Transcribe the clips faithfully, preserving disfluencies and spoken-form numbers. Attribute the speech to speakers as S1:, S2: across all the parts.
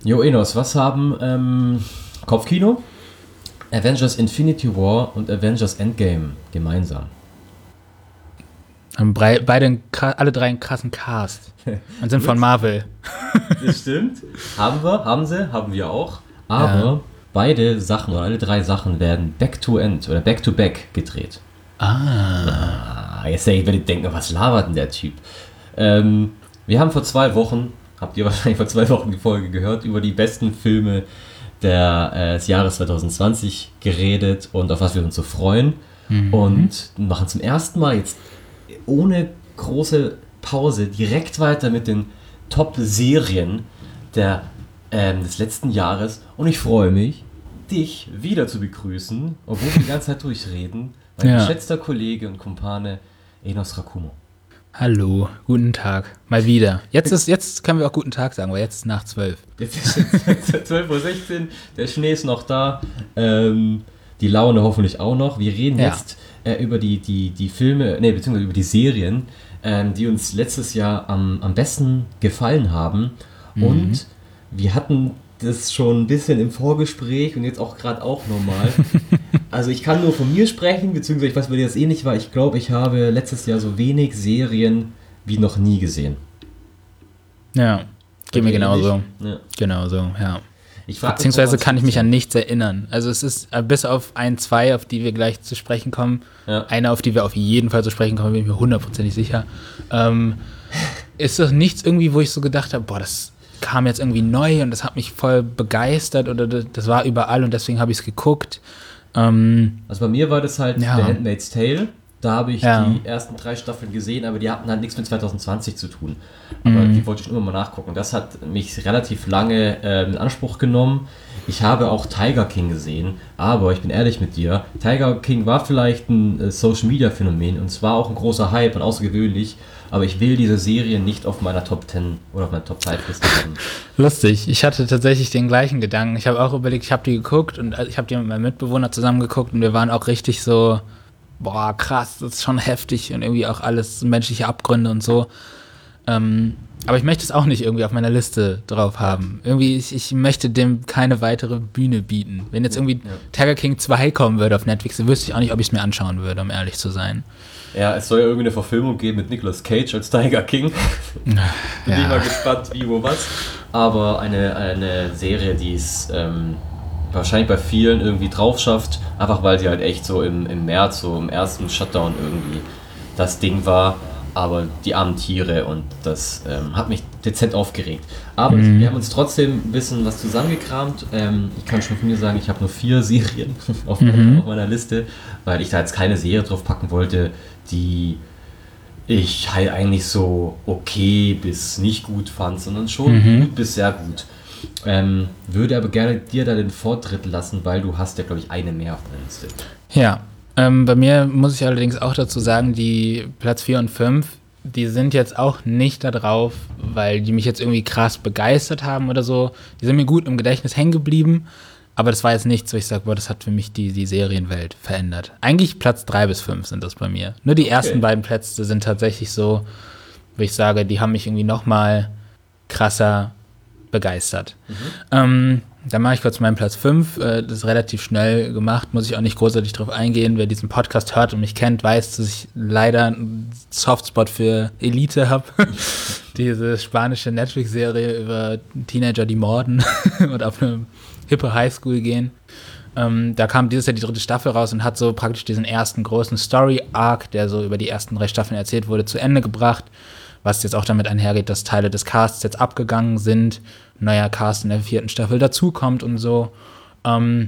S1: Jo, Enos, was haben ähm, Kopfkino, Avengers Infinity War und Avengers Endgame gemeinsam?
S2: Haben beide einen, alle drei einen krassen Cast und sind von Marvel.
S1: Das stimmt. Haben wir, haben sie, haben wir auch. Aber ja. beide Sachen oder alle drei Sachen werden Back-to-End oder Back-to-Back gedreht.
S2: Ah.
S1: ah jetzt werde ich denken, was labert denn der Typ? Ähm, wir haben vor zwei Wochen, habt ihr wahrscheinlich vor zwei Wochen die Folge gehört, über die besten Filme der, äh, des Jahres zwanzig zwanzig geredet und auf was wir uns so freuen. Mhm. Und machen zum ersten Mal jetzt ohne große Pause direkt weiter mit den Top-Serien der, ähm, des letzten Jahres. Und ich freue mich, dich wieder zu begrüßen, obwohl wir die ganze Zeit durchreden, mein ja. geschätzter Kollege und Kumpane Enos Rakumo.
S2: Hallo, guten Tag. Mal wieder. Jetzt ist, jetzt können wir auch guten Tag sagen, weil jetzt ist nach zwölf.
S1: Jetzt ist zwölf Uhr sechzehn, der Schnee ist noch da, ähm, die Laune hoffentlich auch noch. Wir reden ja. jetzt äh, über die, die, die Filme, nee, beziehungsweise über die Serien, ähm, die uns letztes Jahr am, am besten gefallen haben. Mhm. Und wir hatten das schon ein bisschen im Vorgespräch und jetzt auch gerade auch nochmal. Also ich kann nur von mir sprechen, beziehungsweise ich weiß, bei dir das ähnlich war. Ich glaube, ich habe letztes Jahr so wenig Serien wie noch nie gesehen.
S2: Ja, geht mir genauso. Ja. Genauso, ja.
S1: Ich frag
S2: Beziehungsweise kann ich mich an nichts erinnern. Also es ist bis auf ein, zwei, auf die wir gleich zu sprechen kommen, ja. eine, auf die wir auf jeden Fall zu sprechen kommen, bin ich mir hundertprozentig sicher, ähm, ist doch nichts irgendwie, wo ich so gedacht habe, boah, das kam jetzt irgendwie neu und das hat mich voll begeistert oder das war überall und deswegen habe ich es geguckt. Ähm,
S1: also bei mir war das halt
S2: ja.
S1: The Handmaid's Tale. Da habe ich
S2: ja.
S1: die ersten drei Staffeln gesehen, aber die hatten halt nichts mit zwanzig zwanzig zu tun. Aber mhm. die wollte ich schon immer mal nachgucken. Das hat mich relativ lange äh, in Anspruch genommen. Ich habe auch Tiger King gesehen, aber ich bin ehrlich mit dir, Tiger King war vielleicht ein äh, Social-Media-Phänomen und zwar auch ein großer Hype und außergewöhnlich, aber ich will diese Serie nicht auf meiner Top zehn oder auf meiner Top fünf Liste haben.
S2: Lustig, ich hatte tatsächlich den gleichen Gedanken. Ich habe auch überlegt, ich habe die geguckt und ich habe die mit meinem Mitbewohner zusammen geguckt und wir waren auch richtig so, boah, krass, das ist schon heftig und irgendwie auch alles menschliche Abgründe und so. Ähm, aber ich möchte es auch nicht irgendwie auf meiner Liste drauf haben. Irgendwie, ich, ich möchte dem keine weitere Bühne bieten. Wenn jetzt irgendwie ja. Tiger King zwei kommen würde auf Netflix, dann wüsste ich auch nicht, ob ich es mir anschauen würde, um ehrlich zu sein.
S1: Ja, es soll ja irgendwie eine Verfilmung geben mit Nicolas Cage als Tiger King. Bin ja. ich mal gespannt, wie, wo, was. Aber eine, eine Serie, die es ähm, wahrscheinlich bei vielen irgendwie drauf schafft, einfach weil sie halt echt so im, im März, so im ersten Shutdown irgendwie das Ding war. Aber die armen Tiere und das ähm, hat mich dezent aufgeregt. Aber mhm. wir haben uns trotzdem ein bisschen was zusammengekramt. Ähm, ich kann schon von mir sagen, ich habe nur vier Serien auf, mhm. auf meiner Liste, weil ich da jetzt keine Serie drauf packen wollte, die ich halt eigentlich so okay bis nicht gut fand, sondern schon mhm. gut bis sehr gut. Ähm, würde aber gerne dir da den Vortritt lassen, weil du hast ja, glaube ich, eine mehr auf deiner Liste.
S2: Ja. Ähm, bei mir muss ich allerdings auch dazu sagen, die Platz vier und fünf, die sind jetzt auch nicht da drauf, weil die mich jetzt irgendwie krass begeistert haben oder so. Die sind mir gut im Gedächtnis hängen geblieben, aber das war jetzt nichts, wo ich sage, boah, das hat für mich die, die Serienwelt verändert. Eigentlich Platz drei bis fünf sind das bei mir. Nur die okay. ersten beiden Plätze sind tatsächlich so, wo ich sage, die haben mich irgendwie noch mal krasser begeistert. Mhm. Ähm, Dann mache ich kurz meinen Platz fünf. Das ist relativ schnell gemacht, muss ich auch nicht großartig drauf eingehen. Wer diesen Podcast hört und mich kennt, weiß, dass ich leider einen Softspot für Elite habe. Diese spanische Netflix-Serie über Teenager, die morden und auf eine hippe Highschool gehen. Ähm, da kam dieses Jahr die dritte Staffel raus und hat so praktisch diesen ersten großen Story-Arc, der so über die ersten drei Staffeln erzählt wurde, zu Ende gebracht. Was jetzt auch damit einhergeht, dass Teile des Casts jetzt abgegangen sind, neuer Cast in der vierten Staffel dazukommt und so. Ähm,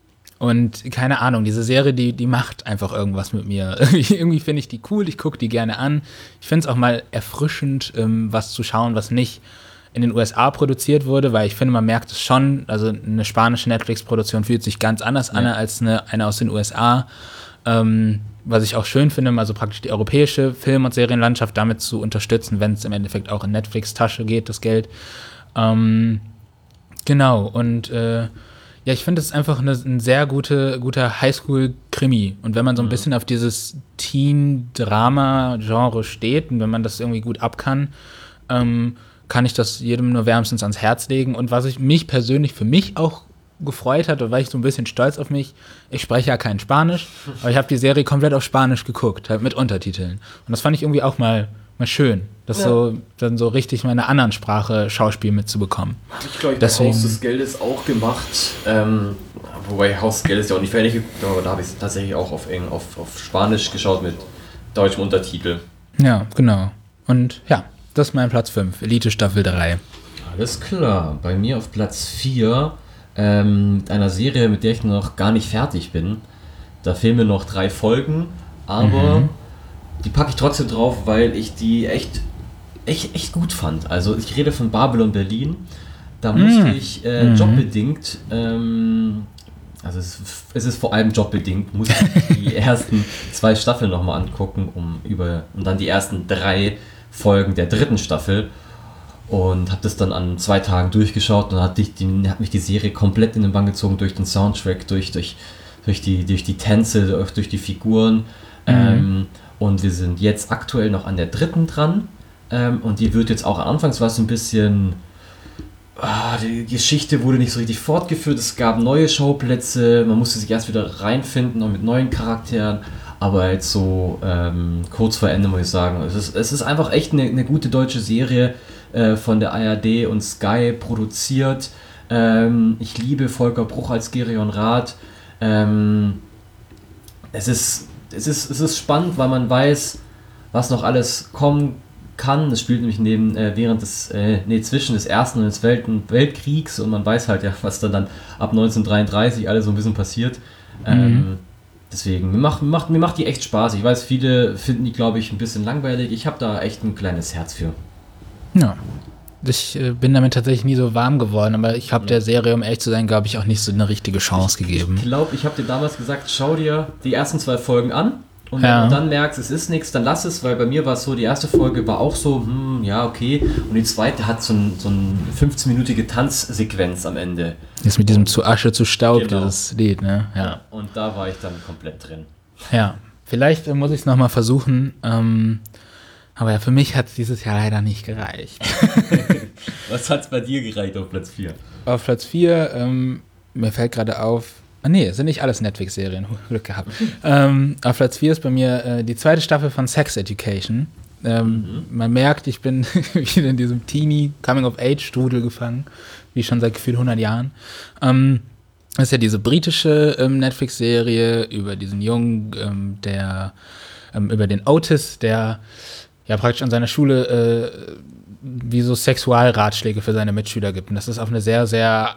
S2: und keine Ahnung, diese Serie, die, die macht einfach irgendwas mit mir. Irgendwie finde ich die cool, ich gucke die gerne an. Ich finde es auch mal erfrischend, ähm, was zu schauen, was nicht in den U S A produziert wurde, weil ich finde, man merkt es schon, also eine spanische Netflix-Produktion fühlt sich ganz anders ja. an als eine, eine aus den U S A. Ähm, was ich auch schön finde, also praktisch die europäische Film- und Serienlandschaft damit zu unterstützen, wenn es im Endeffekt auch in Netflix-Tasche geht, das Geld. Ähm, genau, und äh, ja, ich finde, das ist einfach eine, ein sehr gute, guter Highschool-Krimi. Und wenn man so ein mhm. bisschen auf dieses Teen-Drama-Genre steht und wenn man das irgendwie gut ab kann, ähm, kann ich das jedem nur wärmstens ans Herz legen. Und was ich mich persönlich für mich auch gefreut hat, und war ich so ein bisschen stolz auf mich, ich spreche ja kein Spanisch, aber ich habe die Serie komplett auf Spanisch geguckt, halt mit Untertiteln. Und das fand ich irgendwie auch mal, mal schön, das ja. so dann so richtig meine anderen Sprache Schauspiel mitzubekommen.
S1: Habe ich, glaube ich, bei Haus des Geldes auch gemacht, ähm, wobei Haus des Geldes ja auch nicht fertig geguckt, aber da habe ich es tatsächlich auch auf, Eng, auf, auf Spanisch geschaut mit deutschem Untertitel.
S2: Ja, genau. Und ja, das ist mein Platz fünf, Elite Staffel drei.
S1: Alles klar, bei mir auf Platz vier Ähm, mit einer Serie, mit der ich noch gar nicht fertig bin. Da fehlen mir noch drei Folgen, aber mhm. die packe ich trotzdem drauf, weil ich die echt, echt, echt gut fand. Also ich rede von Babylon Berlin. Da mhm. musste ich äh, mhm. jobbedingt, ähm, also es, es ist vor allem jobbedingt, musste ich die ersten zwei Staffeln nochmal angucken, um über und dann die ersten drei Folgen der dritten Staffel. Und habe das dann an zwei Tagen durchgeschaut und hat, die, die, hat mich die Serie komplett in den Bann gezogen durch den Soundtrack, durch, durch, durch, die, durch die Tänze, durch, durch die Figuren. Mhm. Ähm, und wir sind jetzt aktuell noch an der dritten dran. Ähm, und die wird jetzt auch, anfangs war es ein bisschen, ah, die Geschichte wurde nicht so richtig fortgeführt. Es gab neue Schauplätze, man musste sich erst wieder reinfinden und mit neuen Charakteren. Aber jetzt so ähm, kurz vor Ende muss ich sagen, es ist, es ist einfach echt eine, eine gute deutsche Serie, äh, von der A R D und Sky produziert. Ähm, ich liebe Volker Bruch als Gerion Rath. Ähm, es ist, es ist, es ist spannend, weil man weiß, was noch alles kommen kann. Es spielt nämlich neben, äh, während des, äh, nee, zwischen des Ersten und des Welten, Weltkriegs und man weiß halt ja, was dann, dann ab neunzehnhundertdreiunddreißig alles so ein bisschen passiert. Ähm, mhm. Deswegen, mir macht, mir, macht, mir macht die echt Spaß. Ich weiß, viele finden die, glaube ich, ein bisschen langweilig. Ich habe da echt ein kleines Herz für.
S2: Ja, ich äh, bin damit tatsächlich nie so warm geworden, aber ich habe ja. der Serie, um ehrlich zu sein, glaube ich, auch nicht so eine richtige Chance
S1: ich,
S2: gegeben.
S1: Ich glaube, ich habe dir damals gesagt, schau dir die ersten zwei Folgen an und ja. wenn du dann merkst, es ist nichts, dann lass es, weil bei mir war es so, die erste Folge war auch so, hm, ja, okay, und die zweite hat so, ein, so eine fünfzehnminütige Tanzsequenz am Ende.
S2: Jetzt mit diesem zu Asche, zu Staub, genau. dieses Lied, ne? Ja.
S1: ja. Und da war ich dann komplett drin.
S2: Ja, vielleicht äh, muss ich es nochmal versuchen, ähm, aber ja, für mich hat es dieses Jahr leider nicht gereicht.
S1: Was hat es bei dir gereicht auf Platz vier?
S2: Auf Platz vier, ähm, mir fällt gerade auf, ah nee, sind nicht alles Netflix-Serien, Glück gehabt. ähm, auf Platz vier ist bei mir äh, die zweite Staffel von Sex Education. Ähm, mhm. Man merkt, ich bin wieder in diesem Teenie-Coming-of-Age-Strudel gefangen, wie schon seit gefühlt hundert Jahren. Ähm, das ist ja diese britische ähm, Netflix-Serie über diesen Jungen, ähm, der, ähm, über den Otis, der ja praktisch an seiner Schule äh, wie so Sexualratschläge für seine Mitschüler gibt. Und das ist auf eine sehr, sehr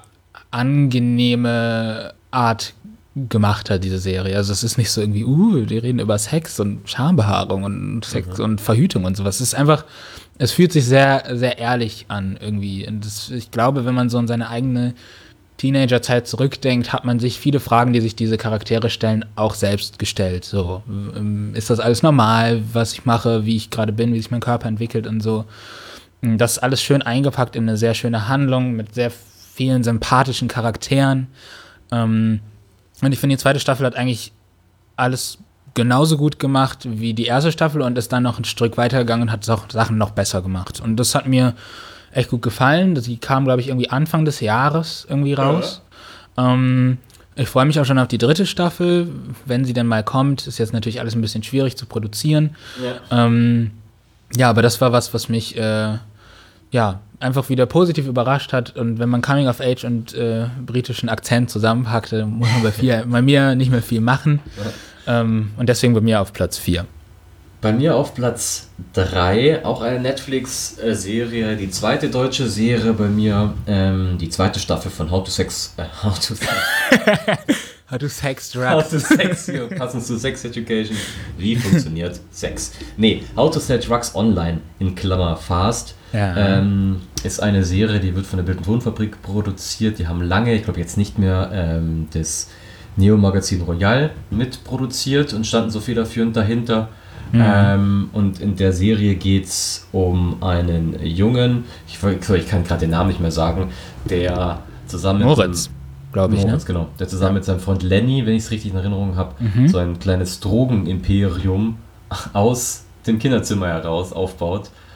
S2: angenehme Art gemacht hat, diese Serie. Also es ist nicht so irgendwie, uh, die reden über Sex und Schambehaarung und Sex mhm. und Verhütung und sowas. Es ist einfach, es fühlt sich sehr, sehr ehrlich an irgendwie. Und das, ich glaube, wenn man so an seine eigene Teenagerzeit zurückdenkt, hat man sich viele Fragen, die sich diese Charaktere stellen, auch selbst gestellt. So, ist das alles normal, was ich mache, wie ich gerade bin, wie sich mein Körper entwickelt und so. Das ist alles schön eingepackt in eine sehr schöne Handlung mit sehr vielen sympathischen Charakteren. Und ich finde, die zweite Staffel hat eigentlich alles genauso gut gemacht wie die erste Staffel und ist dann noch ein Stück weitergegangen und hat auch Sachen noch besser gemacht. Und das hat mir echt gut gefallen. Die kam, glaube ich, irgendwie Anfang des Jahres irgendwie raus. Ja. Ähm, ich freue mich auch schon auf die dritte Staffel, wenn sie denn mal kommt. Ist jetzt natürlich alles ein bisschen schwierig zu produzieren. Ja, ähm, ja aber das war was, was mich äh, ja, einfach wieder positiv überrascht hat. Und wenn man Coming of Age und äh, britischen Akzent zusammenpackte, muss man bei, viel, bei mir nicht mehr viel machen. Ja. Ähm, und deswegen bei mir auf Platz vier.
S1: Bei mir auf Platz drei, auch eine Netflix-Serie, die zweite deutsche Serie bei mir, ähm, die zweite Staffel von How to Sex, äh, How to Sex,
S2: How to Sex Drugs.
S1: How to Sex, ja, passend zu Sex Education. Wie funktioniert Sex? Nee, How to Sell Drugs Online, in Klammer Fast, ja. ähm, ist eine Serie, die wird von der Bild- und Tonfabrik produziert. Die haben lange, ich glaube jetzt nicht mehr, ähm, das Neo-Magazin Royal mitproduziert und standen so federführend dahinter. Mhm. Ähm, und in der Serie geht es um einen Jungen, ich, ich kann gerade den Namen nicht mehr sagen, der zusammen mit
S2: Moritz, glaube ich,
S1: Moritz,
S2: ne?
S1: genau, der zusammen ja. mit seinem Freund Lenny, wenn ich es richtig in Erinnerung habe, mhm. so ein kleines Drogenimperium aus dem Kinderzimmer heraus aufbaut.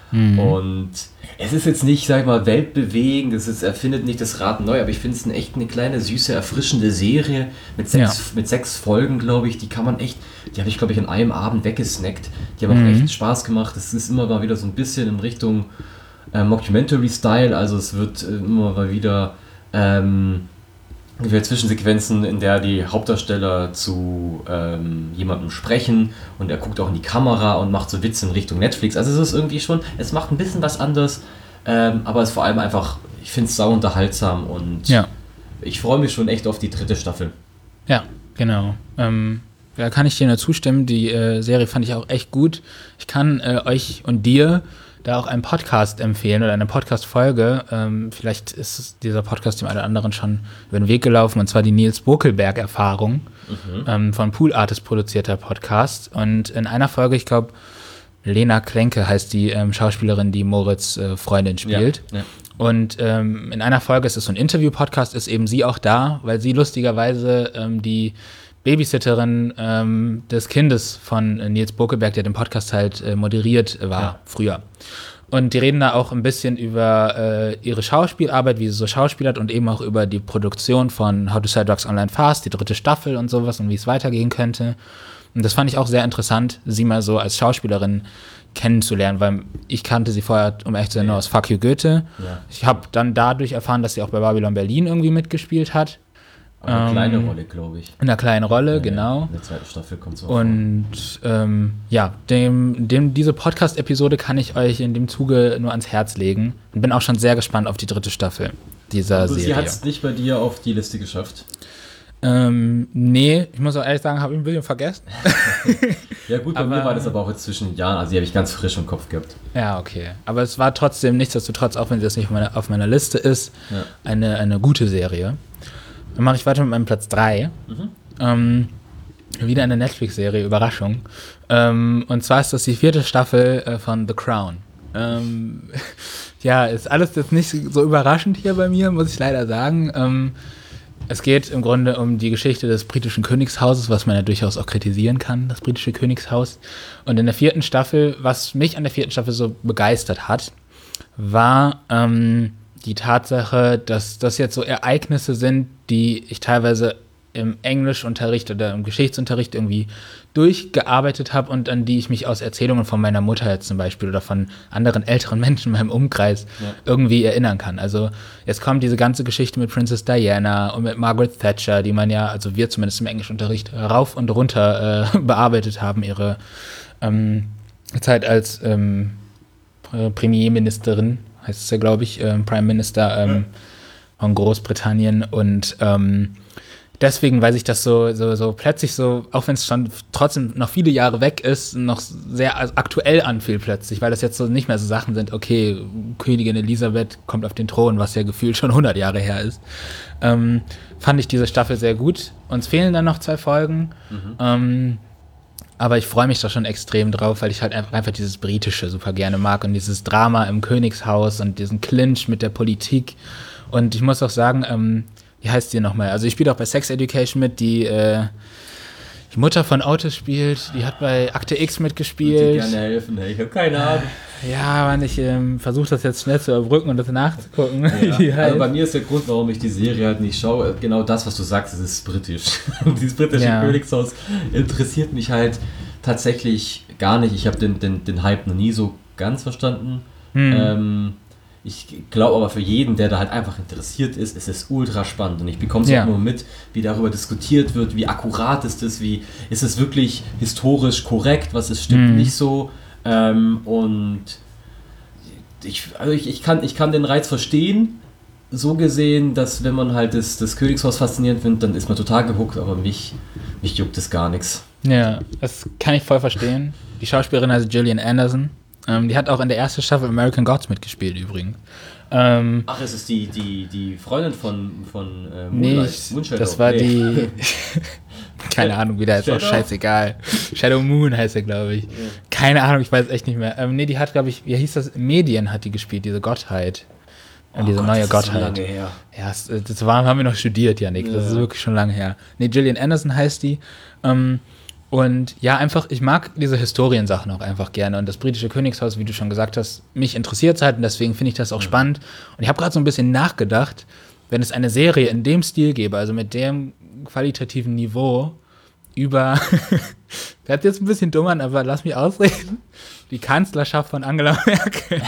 S1: Mhm. Und es ist jetzt nicht, sag ich mal, weltbewegend, es ist, erfindet nicht das Rad neu, aber ich finde es eine echt eine kleine, süße, erfrischende Serie mit sechs, ja. mit sechs Folgen, glaube ich. Die kann man echt, die habe ich, glaube ich, an einem Abend weggesnackt. Die haben mhm. auch echt Spaß gemacht. Es ist immer mal wieder so ein bisschen in Richtung äh, Mockumentary-Style, also es wird äh, immer mal wieder ähm, Zwischensequenzen, in der die Hauptdarsteller zu ähm, jemandem sprechen und er guckt auch in die Kamera und macht so Witze in Richtung Netflix. Also es ist irgendwie schon, es macht ein bisschen was anderes, ähm, aber es ist vor allem einfach, ich finde es sau unterhaltsam und ja. ich freue mich schon echt auf die dritte Staffel.
S2: Ja, genau. Ähm, da kann ich dir nur zustimmen, die äh, Serie fand ich auch echt gut. Ich kann äh, euch und dir da auch einen Podcast empfehlen oder eine Podcast-Folge. Ähm, vielleicht ist dieser Podcast dem einen oder anderen schon über den Weg gelaufen, und zwar die Nils Bokelberg-Erfahrung, mhm. ähm, von Pool Artist produzierter Podcast. Und in einer Folge, ich glaube, Lena Klenke heißt die ähm, Schauspielerin, die Moritz äh, Freundin spielt. Ja, ja. Und ähm, in einer Folge, es ist so ein Interview-Podcast, ist eben sie auch da, weil sie lustigerweise ähm, die Babysitterin ähm, des Kindes von äh, Nils Bokelberg, der den Podcast halt äh, moderiert war, ja. früher. Und die reden da auch ein bisschen über äh, ihre Schauspielarbeit, wie sie so schauspielert, und eben auch über die Produktion von How to Sell Drugs Online Fast, die dritte Staffel und sowas und wie es weitergehen könnte. Und das fand ich auch sehr interessant, sie mal so als Schauspielerin kennenzulernen, weil ich kannte sie vorher, um echt zu sein, nur aus Fuck You Goethe. Ja. Ich habe dann dadurch erfahren, dass sie auch bei Babylon Berlin irgendwie mitgespielt hat.
S1: Aber eine ähm, kleine Rolle, glaube ich.
S2: In einer kleinen Rolle, ja, genau.
S1: In der zweiten Staffel kommt es auch.
S2: Und ähm, ja, dem, dem, diese Podcast-Episode kann ich euch in dem Zuge nur ans Herz legen. Und bin auch schon sehr gespannt auf die dritte Staffel dieser also, Serie.
S1: Sie hat es nicht bei dir auf die Liste geschafft?
S2: Ähm, nee, ich muss auch ehrlich sagen, habe ich ein bisschen vergessen.
S1: Ja gut, bei aber, mir war das aber auch jetzt zwischen den Jahren, also die habe ich ganz frisch im Kopf gehabt.
S2: Ja, okay. Aber es war trotzdem, nichtsdestotrotz, auch wenn das nicht auf meiner, auf meiner Liste ist, ja. eine, eine gute Serie. Dann mache ich weiter mit meinem Platz drei. Mhm. Ähm, wieder eine Netflix-Serie, Überraschung. Ähm, und zwar ist das die vierte Staffel äh, von The Crown. Ähm, ja, ist alles jetzt nicht so überraschend hier bei mir, muss ich leider sagen. Ähm, es geht im Grunde um die Geschichte des britischen Königshauses, was man ja durchaus auch kritisieren kann, das britische Königshaus. Und in der vierten Staffel, was mich an der vierten Staffel so begeistert hat, war ähm, die Tatsache, dass das jetzt so Ereignisse sind, die ich teilweise im Englischunterricht oder im Geschichtsunterricht irgendwie durchgearbeitet habe und an die ich mich aus Erzählungen von meiner Mutter jetzt zum Beispiel oder von anderen älteren Menschen in meinem Umkreis ja. irgendwie erinnern kann. Also jetzt kommt diese ganze Geschichte mit Princess Diana und mit Margaret Thatcher, die man ja, also wir zumindest im Englischunterricht, rauf und runter äh, bearbeitet haben, ihre ähm, Zeit als ähm, Premierministerin, heißt es ja, glaube ich, äh, Prime Minister ähm, ja. von Großbritannien. Und ähm, deswegen, weil sich das so, so, so plötzlich so, auch wenn es schon trotzdem noch viele Jahre weg ist, noch sehr aktuell anfühlt plötzlich, weil das jetzt so nicht mehr so Sachen sind, okay, Königin Elisabeth kommt auf den Thron, was ja gefühlt schon hundert Jahre her ist, ähm, fand ich diese Staffel sehr gut. Uns fehlen dann noch zwei Folgen, mhm. ähm, aber ich freue mich da schon extrem drauf, weil ich halt einfach dieses Britische super gerne mag und dieses Drama im Königshaus und diesen Clinch mit der Politik. Und ich muss auch sagen, ähm, wie heißt die nochmal? Also ich spiele auch bei Sex Education mit, die äh, die Mutter von Otis spielt, die hat bei Akte X mitgespielt.
S1: Ich würde dir gerne helfen, ich habe keine Ahnung.
S2: Ja, Mann, ich ähm, versuche das jetzt schnell zu überbrücken und das nachzugucken.
S1: Ja. Also bei mir ist der Grund, warum ich die Serie halt nicht schaue, genau das, was du sagst, es ist britisch. Dieses britische ja. Königshaus interessiert mich halt tatsächlich gar nicht. Ich habe den, den, den Hype noch nie so ganz verstanden. Hm. Ähm, Ich glaube aber für jeden, der da halt einfach interessiert ist, ist es ultra spannend. Und ich bekomme es ja. auch nur mit, wie darüber diskutiert wird, wie akkurat ist es, wie ist es wirklich historisch korrekt, was es stimmt mhm. nicht so. Ähm, und ich, also ich, ich, kann, ich kann den Reiz verstehen, so gesehen, dass wenn man halt das, das Königshaus faszinierend findet, dann ist man total gehuckt, aber mich, mich juckt es gar nichts.
S2: Ja, das kann ich voll verstehen. Die Schauspielerin heißt Gillian Anderson. Ähm, die hat auch in der ersten Staffel American Gods mitgespielt übrigens. Ähm,
S1: Ach, es ist die, die, die Freundin von, von äh,
S2: Moonlight. Nee, das war nee. die... Keine Ahnung, wie der ist, auch scheißegal. Shadow Moon heißt er, glaube ich. Ja. Keine Ahnung, ich weiß echt nicht mehr. Ähm, nee, die hat, glaube ich, wie hieß das? Medien hat die gespielt, diese Gottheit. Oh diese Gott, neue
S1: das
S2: Gottheit.
S1: Ist so lange her.
S2: Ja, das, das war, haben wir noch studiert, Janik. Das ja. ist wirklich schon lange her. Nee, Gillian Anderson heißt die. Ähm, Und ja, einfach, ich mag diese Historiensachen auch einfach gerne. Und das britische Königshaus, wie du schon gesagt hast, mich interessiert es halt und deswegen finde ich das auch ja. spannend. Und ich habe gerade so ein bisschen nachgedacht, wenn es eine Serie in dem Stil gäbe, also mit dem qualitativen Niveau über, hört jetzt ein bisschen dumm an, aber lass mich ausreden, die Kanzlerschaft von Angela Merkel.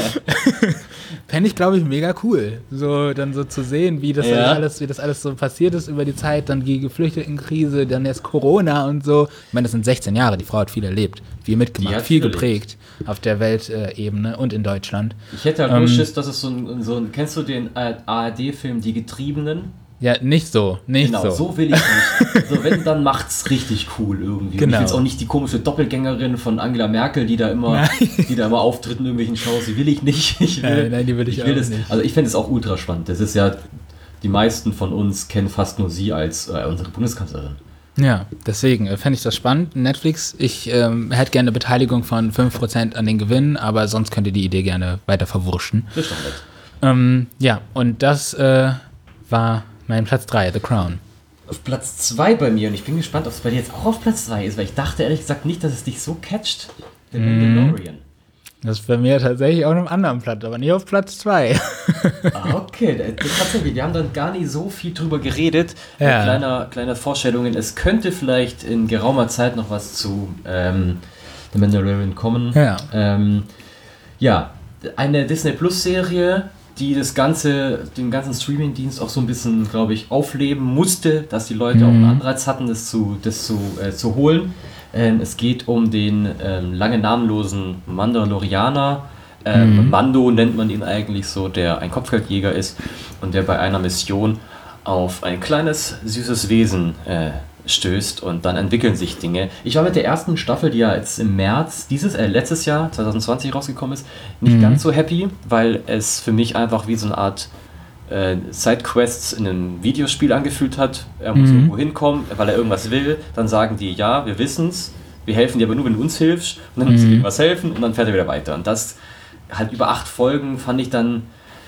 S2: Fände ich, glaube ich, mega cool. So, dann so zu sehen, wie das, ja. alles, wie das alles so passiert ist über die Zeit, dann die Geflüchtetenkrise, dann jetzt Corona und so. Ich meine, das sind sechzehn Jahre, die Frau hat viel erlebt, viel mitgemacht, viel geprägt auf der Weltebene und in Deutschland.
S1: Ich hätte halt nur ähm, Schiss, dass es so ein, so ein, kennst du den A R D-Film Die Getriebenen?
S2: Ja, nicht so, nicht
S1: genau,
S2: so.
S1: Genau, so will ich nicht. So, wenn, dann macht's richtig cool irgendwie.
S2: Genau.
S1: Und ich will jetzt auch nicht die komische Doppelgängerin von Angela Merkel, die da immer, die da immer auftritt in irgendwelchen Shows. Die will ich nicht. Ich will,
S2: nein, nein, die will ich, ich will auch
S1: das,
S2: nicht.
S1: Also ich fände es auch ultra spannend. Das ist ja, die meisten von uns kennen fast nur sie als äh, unsere Bundeskanzlerin.
S2: Ja, deswegen äh, fände ich das spannend. Netflix, ich ähm, hätte gerne eine Beteiligung von fünf Prozent an den Gewinnen, aber sonst könnt ihr die Idee gerne weiter verwurschen.
S1: Das ist doch nett.
S2: Ähm, ja, und das äh, war mein Platz drei, The Crown.
S1: Auf Platz zwei bei mir, und ich bin gespannt, ob es bei dir jetzt auch auf Platz zwei ist, weil ich dachte ehrlich gesagt nicht, dass es dich so catcht. The Mandalorian.
S2: Das ist bei mir tatsächlich auch auf einem anderen Platz, aber nicht auf Platz zwei.
S1: Ah, okay, tatsächlich, wir haben dann gar nicht so viel drüber geredet.
S2: Ja.
S1: Kleiner, kleine Vorstellungen, es könnte vielleicht in geraumer Zeit noch was zu ähm, The Mandalorian kommen.
S2: Ja.
S1: Ähm, ja, eine Disney-Plus-Serie, die das ganze, den ganzen Streaming-Dienst auch so ein bisschen, glaube ich, aufleben musste, dass die Leute mhm. auch einen Anreiz hatten, das zu, das zu, äh, zu holen. Ähm, es geht um den ähm, lange namenlosen Mandalorianer. Ähm, mhm. Mando nennt man ihn eigentlich so, der ein Kopfgeldjäger ist und der bei einer Mission auf ein kleines, süßes Wesen äh, stößt und dann entwickeln sich Dinge. Ich war mit der ersten Staffel, die ja jetzt im März dieses, äh, letztes Jahr, zwanzig zwanzig rausgekommen ist, nicht mhm. ganz so happy, weil es für mich einfach wie so eine Art äh, Sidequests in einem Videospiel angefühlt hat. Er muss mhm. irgendwo hinkommen, weil er irgendwas will, dann sagen die, ja, wir wissen's, wir helfen dir aber nur, wenn du uns hilfst und dann mhm. musst du dir was helfen und dann fährt er wieder weiter. Und das halt über acht Folgen fand ich dann,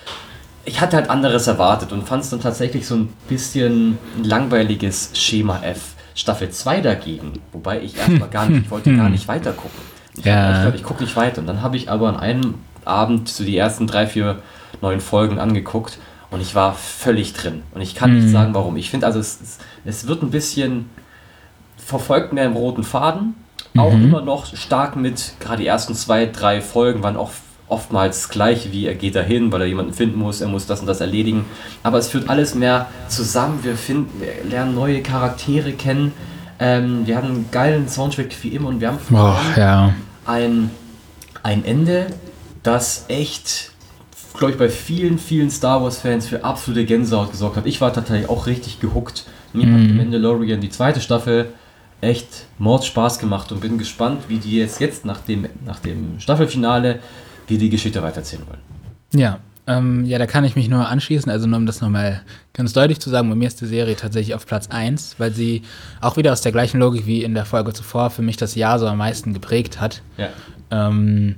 S1: ich hatte halt anderes erwartet und fand es dann tatsächlich so ein bisschen ein langweiliges Schema F. Staffel zwei dagegen, wobei ich erstmal gar nicht, ich wollte gar nicht weiter gucken. Ich
S2: ja.
S1: dachte, ich gucke nicht weiter. Und dann habe ich aber an einem Abend so die ersten drei, vier neuen Folgen angeguckt und ich war völlig drin. Und ich kann nicht sagen, warum. Ich finde also, es, es, es wird ein bisschen verfolgt mehr im roten Faden, auch mhm. immer noch stark mit, gerade die ersten zwei, drei Folgen waren auch oftmals gleich, wie er geht dahin, weil er jemanden finden muss, er muss das und das erledigen. Aber es führt alles mehr zusammen. Wir, finden, wir lernen neue Charaktere kennen. Ähm, wir haben einen geilen Soundtrack wie immer und wir haben
S2: oh, ja.
S1: ein, ein Ende, das echt, glaube ich, bei vielen, vielen Star Wars-Fans für absolute Gänsehaut gesorgt hat. Ich war tatsächlich auch richtig gehuckt. Mir mm. hat Mandalorian die zweite Staffel echt Mords Spaß gemacht und bin gespannt, wie die jetzt, jetzt nach dem, nach dem Staffelfinale wie die Geschichte weitererzählen wollen.
S2: Ja, ähm, ja, da kann ich mich nur anschließen, also nur um das nochmal ganz deutlich zu sagen, bei mir ist die Serie tatsächlich auf Platz eins, weil sie auch wieder aus der gleichen Logik wie in der Folge zuvor für mich das Jahr so am meisten geprägt hat.
S1: Ja.
S2: Ähm,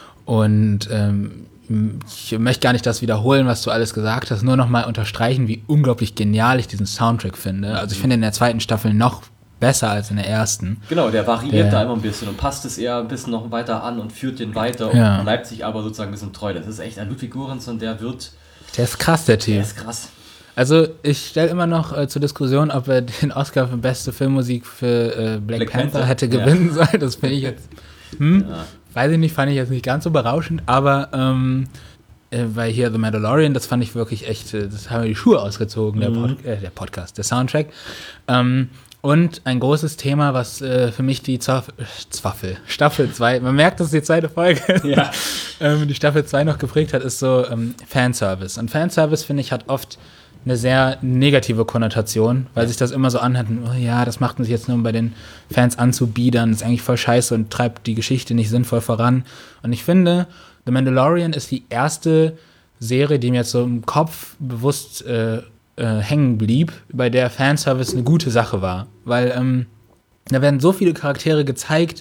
S2: und ähm, ich möchte gar nicht das wiederholen, was du alles gesagt hast, nur nochmal unterstreichen, wie unglaublich genial ich diesen Soundtrack finde. Also ich finde in der zweiten Staffel noch besser als in der ersten.
S1: Genau, der variiert
S2: der,
S1: da immer ein bisschen und passt es eher ein bisschen noch weiter an und führt den weiter
S2: ja.
S1: und bleibt sich aber sozusagen ein bisschen treu. Das ist echt ein Ludwig Göransson, der wird...
S2: Der ist krass, der Typ.
S1: Der ist krass.
S2: Also ich stelle immer noch äh, zur Diskussion, ob er den Oscar für beste Filmmusik für äh, Black, Black Panther, Panther hätte gewinnen ja. sollen. Das finde ich jetzt... Hm, ja. Weiß ich nicht, fand ich jetzt nicht ganz so berauschend, aber... Ähm, weil hier The Mandalorian, das fand ich wirklich echt... Das haben wir die Schuhe ausgezogen, der, Pod, äh, der Podcast, der Soundtrack. Ähm, Und ein großes Thema, was äh, für mich die Zwaff- Zwaffel, Staffel zwei, man merkt, das ist die zweite Folge,
S1: ja.
S2: ähm, die Staffel zwei noch geprägt hat, ist so ähm, Fanservice. Und Fanservice, finde ich, hat oft eine sehr negative Konnotation, weil sich das immer so anhört, oh ja, das macht man sich jetzt nur, um bei den Fans anzubiedern, ist eigentlich voll scheiße und treibt die Geschichte nicht sinnvoll voran. Und ich finde, The Mandalorian ist die erste Serie, die mir jetzt so im Kopf bewusst äh, Äh, hängen blieb, bei der Fanservice eine gute Sache war. Weil ähm, da werden so viele Charaktere gezeigt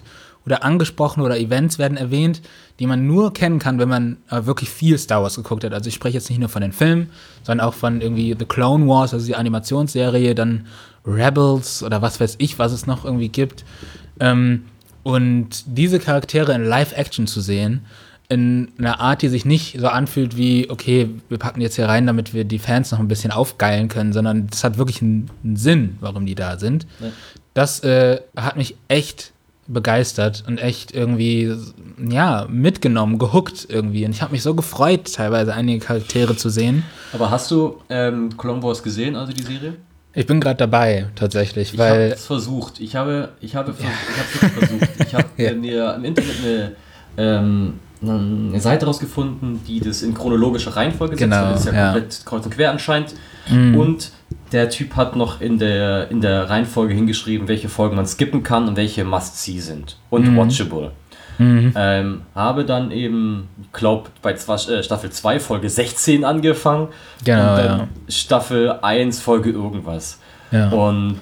S2: oder angesprochen oder Events werden erwähnt, die man nur kennen kann, wenn man äh, wirklich viel Star Wars geguckt hat. Also ich spreche jetzt nicht nur von den Filmen, sondern auch von irgendwie The Clone Wars, also die Animationsserie, dann Rebels oder was weiß ich, was es noch irgendwie gibt. Ähm, und diese Charaktere in Live-Action zu sehen, in einer Art, die sich nicht so anfühlt wie, okay, wir packen jetzt hier rein, damit wir die Fans noch ein bisschen aufgeilen können, sondern das hat wirklich einen, einen Sinn, warum die da sind. Ja. Das äh, hat mich echt begeistert und echt irgendwie, ja, mitgenommen, gehuckt irgendwie. Und ich habe mich so gefreut, teilweise einige Charaktere zu sehen.
S1: Aber hast du ähm, Clone Wars gesehen, also die Serie?
S2: Ich bin gerade dabei, tatsächlich,
S1: ich
S2: weil...
S1: Ich habe es versucht. Ich habe ich habe, ja. ich habe es versucht. Ich habe ja. mir im Internet eine, ähm, eine Seite rausgefunden, die das in chronologischer Reihenfolge setzt,
S2: genau,
S1: weil das ja, ja komplett kreuz und quer anscheinend. Mhm. Und der Typ hat noch in der, in der Reihenfolge hingeschrieben, welche Folgen man skippen kann und welche Must-See sind. Und mhm. watchable. Mhm. Ähm, habe dann eben, ich glaube, bei zwei, äh, Staffel zwei, Folge sechzehn angefangen.
S2: Genau,
S1: und dann
S2: ja.
S1: Staffel eins, Folge irgendwas.
S2: Ja.
S1: Und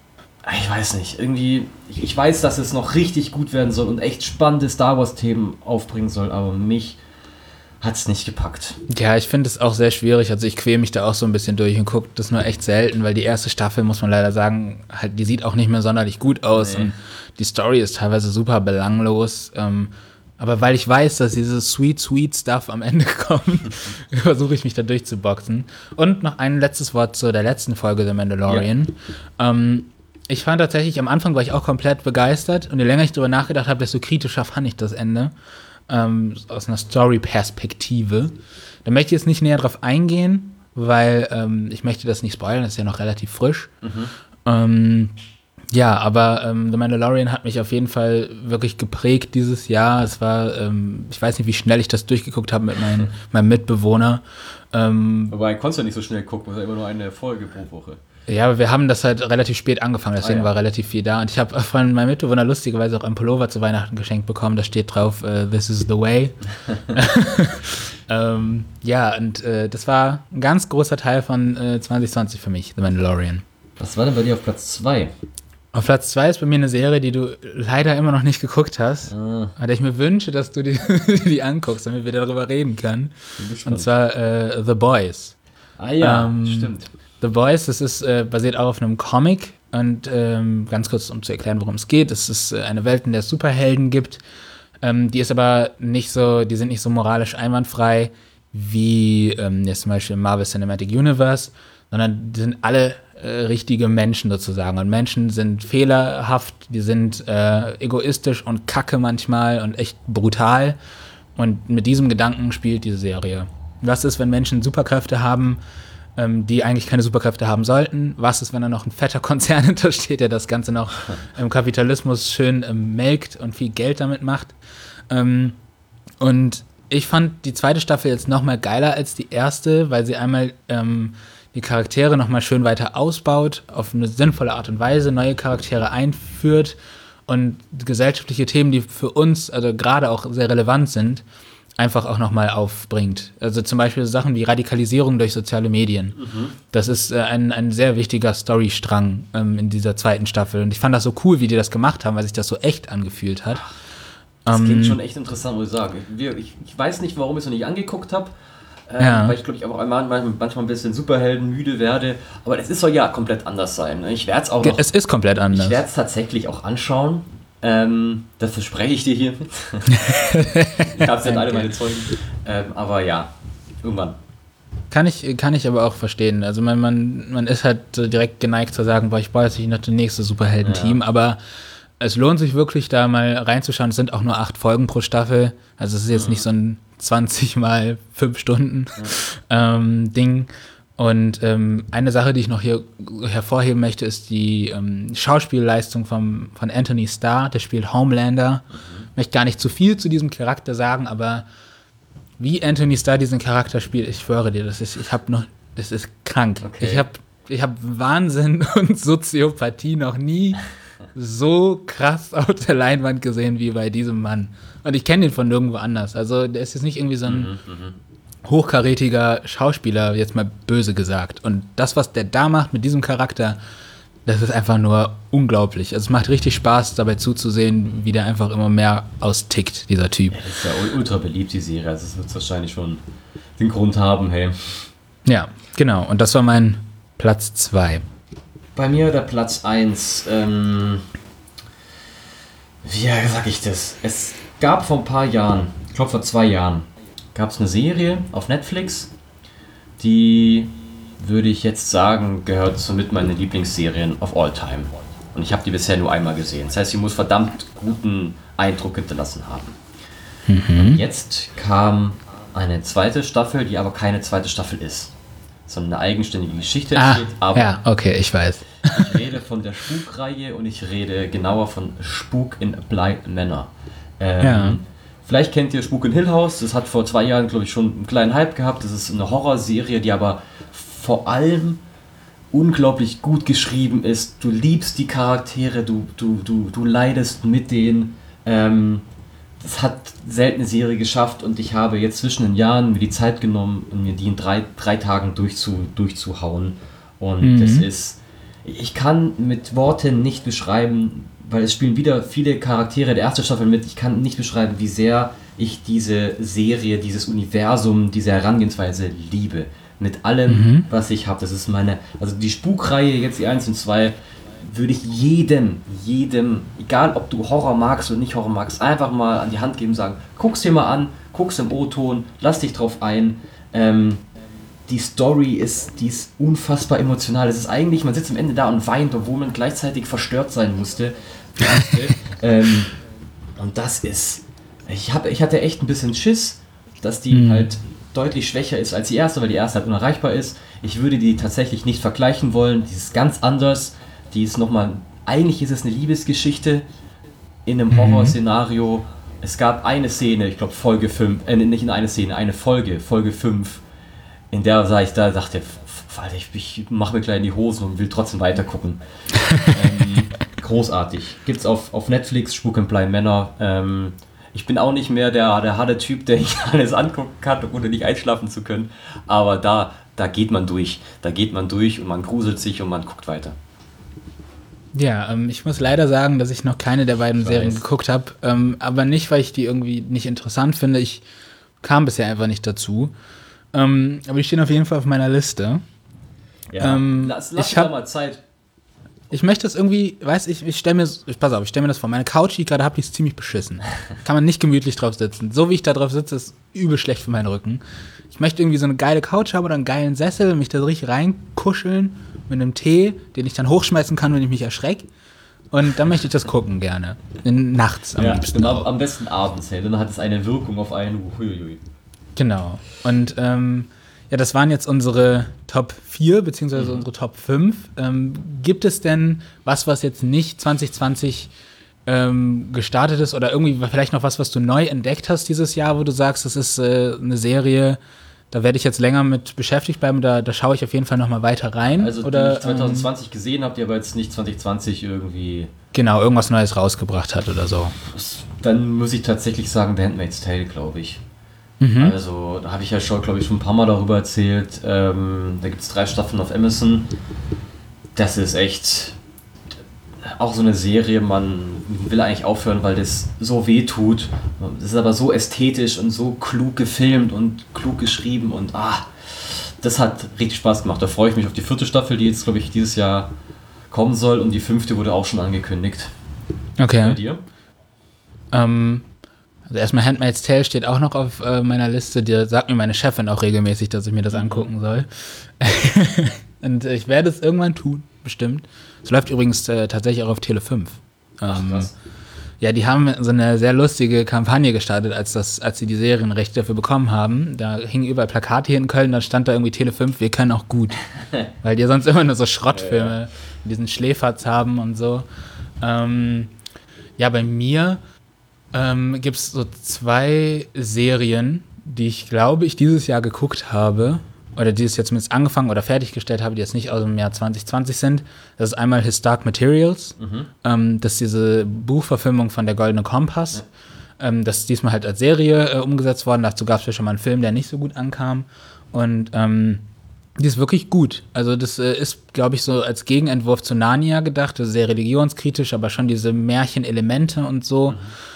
S1: ich weiß nicht, irgendwie, ich, ich weiß, dass es noch richtig gut werden soll und echt spannende Star Wars-Themen aufbringen soll, aber mich hat es nicht gepackt.
S2: Ja, ich finde es auch sehr schwierig. Also ich quäle mich da auch so ein bisschen durch und gucke das nur echt selten, weil die erste Staffel, muss man leider sagen, halt, die sieht auch nicht mehr sonderlich gut aus. Nee. Und die Story ist teilweise super belanglos. Ähm, aber weil ich weiß, dass dieses sweet, sweet Stuff am Ende kommt, versuche ich mich da durchzuboxen. Und noch ein letztes Wort zu der letzten Folge The Mandalorian. Ja. Ähm, ich fand tatsächlich, am Anfang war ich auch komplett begeistert. Und je länger ich darüber nachgedacht habe, desto kritischer fand ich das Ende. Ähm, aus einer Story-Perspektive. Da möchte ich jetzt nicht näher drauf eingehen, weil ähm, ich möchte das nicht spoilern, das ist ja noch relativ frisch. Mhm. Ähm, ja, aber ähm, The Mandalorian hat mich auf jeden Fall wirklich geprägt dieses Jahr. Es war, ähm, ich weiß nicht, wie schnell ich das durchgeguckt habe mit mein, meinem Mitbewohner. Ähm,
S1: Wobei, konntest du ja nicht so schnell gucken, das ist ja immer nur eine Folge pro Woche.
S2: Ja, aber wir haben das halt relativ spät angefangen, deswegen ah, ja. war relativ viel da. Und ich habe von meinem Mitbewohner lustigerweise auch einen Pullover zu Weihnachten geschenkt bekommen. Da steht drauf, uh, this is the way. ähm, ja, und äh, das war ein ganz großer Teil von äh, zwanzig zwanzig für mich, The Mandalorian.
S1: Was war denn bei dir auf Platz zwei?
S2: Auf Platz zwei ist bei mir eine Serie, die du leider immer noch nicht geguckt hast. Ah. Aber ich mir wünsche, dass du die, die anguckst, damit wir darüber reden können. Und zwar äh, The Boys.
S1: Ah ja, ähm, stimmt.
S2: The Boys, das ist äh, basiert auch auf einem Comic und ähm, ganz kurz, um zu erklären, worum es geht, es ist äh, eine Welt, in der es Superhelden gibt, ähm, die ist aber nicht so, die sind nicht so moralisch einwandfrei wie ähm, jetzt zum Beispiel im Marvel Cinematic Universe, sondern die sind alle äh, richtige Menschen sozusagen und Menschen sind fehlerhaft, die sind äh, egoistisch und kacke manchmal und echt brutal und mit diesem Gedanken spielt diese Serie. Was ist, wenn Menschen Superkräfte haben, die eigentlich keine Superkräfte haben sollten? Was ist, wenn da noch ein fetter Konzern hintersteht, der das Ganze noch im Kapitalismus schön ähm, melkt und viel Geld damit macht? Ähm, und ich fand die zweite Staffel jetzt noch mal geiler als die erste, weil sie einmal ähm, die Charaktere noch mal schön weiter ausbaut, auf eine sinnvolle Art und Weise, neue Charaktere einführt und gesellschaftliche Themen, die für uns also gerade auch sehr relevant sind, einfach auch nochmal aufbringt. Also zum Beispiel Sachen wie Radikalisierung durch soziale Medien. Mhm. Das ist äh, ein, ein sehr wichtiger Storystrang ähm, in dieser zweiten Staffel. Und ich fand das so cool, wie die das gemacht haben, weil sich das so echt angefühlt hat.
S1: Das
S2: ähm,
S1: klingt schon echt interessant, muss ich sagen. Ich, ich weiß nicht, warum ich es noch nicht angeguckt habe. Ähm,
S2: ja.
S1: Weil ich glaube, ich auch manchmal, manchmal ein bisschen Superhelden müde werde. Aber es soll ja komplett anders sein. Ich werde es auch noch,
S2: Es ist komplett anders.
S1: Ich werde es tatsächlich auch anschauen. Ähm, das verspreche ich dir hier. Ich habe es ja alle meine Zeugen. Ähm, aber ja, irgendwann.
S2: Kann ich, kann ich aber auch verstehen. Also man, man, man ist halt so direkt geneigt zu sagen, boah, ich brauche jetzt nicht noch das nächste Superhelden-Team, ja. Aber es lohnt sich wirklich, da mal reinzuschauen. Es sind auch nur acht Folgen pro Staffel. Also es ist jetzt mhm. nicht so ein zwanzig mal fünf Stunden ja. ähm, Ding. Und ähm, eine Sache, die ich noch hier hervorheben möchte, ist die ähm, Schauspielleistung vom, von Anthony Starr, der spielt Homelander. Mhm. Ich möchte gar nicht zu viel zu diesem Charakter sagen, aber wie Anthony Starr diesen Charakter spielt, ich schwöre dir, das ist, ich habe noch, das ist krank. Okay. Ich habe ich hab Wahnsinn und Soziopathie noch nie so krass auf der Leinwand gesehen wie bei diesem Mann. Und ich kenne ihn von nirgendwo anders. Also der ist jetzt nicht irgendwie so ein mhm, hochkarätiger Schauspieler, jetzt mal böse gesagt. Und das, was der da macht mit diesem Charakter, das ist einfach nur unglaublich. Also es macht richtig Spaß, dabei zuzusehen, wie der einfach immer mehr austickt, dieser Typ.
S1: Ja, das ist ja ultra beliebt, die Serie. Also es wird wahrscheinlich schon den Grund haben, hey.
S2: Ja, genau. Und das war mein Platz zwei.
S1: Bei mir der Platz eins. Ähm, wie sag ich das? Es gab vor ein paar Jahren, ich glaube vor zwei Jahren, gab es eine Serie auf Netflix, die, würde ich jetzt sagen, gehört somit meine Lieblingsserien of all time. Und ich habe die bisher nur einmal gesehen. Das heißt, sie muss verdammt guten Eindruck hinterlassen haben. Mhm. Und jetzt kam eine zweite Staffel, die aber keine zweite Staffel ist, sondern eine eigenständige Geschichte erzählt.
S2: Ah, aber ja, okay, ich weiß.
S1: Ich rede von der Spukreihe und ich rede genauer von Spuk in Bly Manor. Ähm, ja. Vielleicht kennt ihr Spuk in Hill House, das hat vor zwei Jahren, glaube ich, schon einen kleinen Hype gehabt. Das ist eine Horrorserie, die aber vor allem unglaublich gut geschrieben ist. Du liebst die Charaktere, du, du, du, du leidest mit denen. Ähm, das hat selten eine Serie geschafft und ich habe jetzt zwischen den Jahren mir die Zeit genommen, um mir die in drei, drei Tagen durchzu, durchzuhauen. Und mhm. das ist, ich kann mit Worten nicht beschreiben, weil es spielen wieder viele Charaktere der ersten Staffel mit, ich kann nicht beschreiben, wie sehr ich diese Serie, dieses Universum, diese Herangehensweise liebe. Mit allem, mhm. was ich habe. Das ist meine, also die Spukreihe, jetzt die eins und zwei, würde ich jedem, jedem, egal ob du Horror magst oder nicht Horror magst, einfach mal an die Hand geben und sagen, guck's dir mal an, guck's im O-Ton, lass dich drauf ein. Ähm, die Story ist, die ist unfassbar emotional. Es ist eigentlich, man sitzt am Ende da und weint, obwohl man gleichzeitig verstört sein musste. ähm, und das ist, ich, hab, ich hatte echt ein bisschen Schiss, dass die mhm. halt deutlich schwächer ist als die erste, weil die erste halt unerreichbar ist. Ich würde die tatsächlich nicht vergleichen wollen. Die ist ganz anders. Die ist nochmal, eigentlich ist es eine Liebesgeschichte in einem Horrorszenario. Es gab eine Szene, ich glaube Folge fünf, äh, nicht in eine Szene, eine Folge, Folge fünf, in der sah ich da, dachte, Alter, ich, ich mache mir gleich in die Hosen und will trotzdem weiter gucken. ähm, großartig. Gibt's auf, auf Netflix, Spuk in Bly Manor. Ähm, ich bin auch nicht mehr der, der harte Typ, der ich alles angucken kann, ohne nicht einschlafen zu können. Aber da, da geht man durch. Da geht man durch und man gruselt sich und man guckt weiter.
S2: Ja, ähm, ich muss leider sagen, dass ich noch keine der beiden Serien geguckt habe. Ähm, aber nicht, weil ich die irgendwie nicht interessant finde. Ich kam bisher einfach nicht dazu. Ähm, aber die stehen auf jeden Fall auf meiner Liste.
S1: Ja, ähm, lass, lass
S2: ich hab,
S1: mal Zeit.
S2: Ich möchte das irgendwie, weiß ich, ich stelle mir, pass auf, ich stelle mir das vor, meine Couch, die ich gerade habe, die ist ziemlich beschissen. Kann man nicht gemütlich drauf sitzen. So wie ich da drauf sitze, ist übel schlecht für meinen Rücken. Ich möchte irgendwie so eine geile Couch haben oder einen geilen Sessel, mich da richtig reinkuscheln mit einem Tee, den ich dann hochschmeißen kann, wenn ich mich erschrecke. Und dann möchte ich das gucken gerne. In, nachts am
S1: ja,
S2: liebsten.
S1: Am, am besten abends, hey. Dann hat es eine Wirkung auf einen. Huiuiui.
S2: Genau. Und ähm, ja, das waren jetzt unsere Top vier, beziehungsweise mhm. unsere Top fünf. Ähm, gibt es denn was, was jetzt nicht zwanzig zwanzig ähm, gestartet ist oder irgendwie vielleicht noch was, was du neu entdeckt hast dieses Jahr, wo du sagst, das ist äh, eine Serie, da werde ich jetzt länger mit beschäftigt bleiben, da, da schaue ich auf jeden Fall noch mal weiter rein?
S1: Also
S2: oder,
S1: die ich zwanzig zwanzig ähm, gesehen habt, ihr aber jetzt nicht zwanzig zwanzig irgendwie...
S2: Genau, irgendwas Neues rausgebracht hat oder so.
S1: Dann muss ich tatsächlich sagen, The Handmaid's Tale, glaube ich. Mhm. Also, da habe ich ja schon, glaube ich, schon ein paar Mal darüber erzählt. Ähm, da gibt es drei Staffeln auf Amazon. Das ist echt auch so eine Serie, man will eigentlich aufhören, weil das so weh tut. Das ist aber so ästhetisch und so klug gefilmt und klug geschrieben und ah, das hat richtig Spaß gemacht. Da freue ich mich auf die vierte Staffel, die jetzt, glaube ich, dieses Jahr kommen soll und die fünfte wurde auch schon angekündigt.
S2: Okay.
S1: Bei dir?
S2: Ähm... Also erstmal Handmaid's Tale steht auch noch auf äh, meiner Liste. Die sagt mir meine Chefin auch regelmäßig, dass ich mir das angucken soll. Und äh, ich werde es irgendwann tun, bestimmt. Es läuft übrigens äh, tatsächlich auch auf Tele fünf. Ähm, Ach, krass. Ja, die haben so eine sehr lustige Kampagne gestartet, als, das, als sie die Serienrechte dafür bekommen haben. Da hingen überall Plakate hier in Köln, da stand da irgendwie Tele fünf, wir können auch gut. Weil die sonst immer nur so Schrottfilme ja, ja. mit diesen Schläferz haben und so. Ähm, ja, bei mir Ähm, gibt es so zwei Serien, die ich glaube ich dieses Jahr geguckt habe oder die es jetzt zumindest angefangen oder fertiggestellt habe, die jetzt nicht aus dem Jahr zwanzig zwanzig sind. Das ist einmal His Dark Materials, mhm. ähm, das ist diese Buchverfilmung von Der Goldene Kompass. Ja. Ähm, das ist diesmal halt als Serie äh, umgesetzt worden. Dazu gab es ja schon mal einen Film, der nicht so gut ankam. Und ähm, Die ist wirklich gut. Also das äh, ist, glaube ich, so als Gegenentwurf zu Narnia gedacht. Das ist sehr religionskritisch, aber schon diese Märchenelemente und so. Mhm.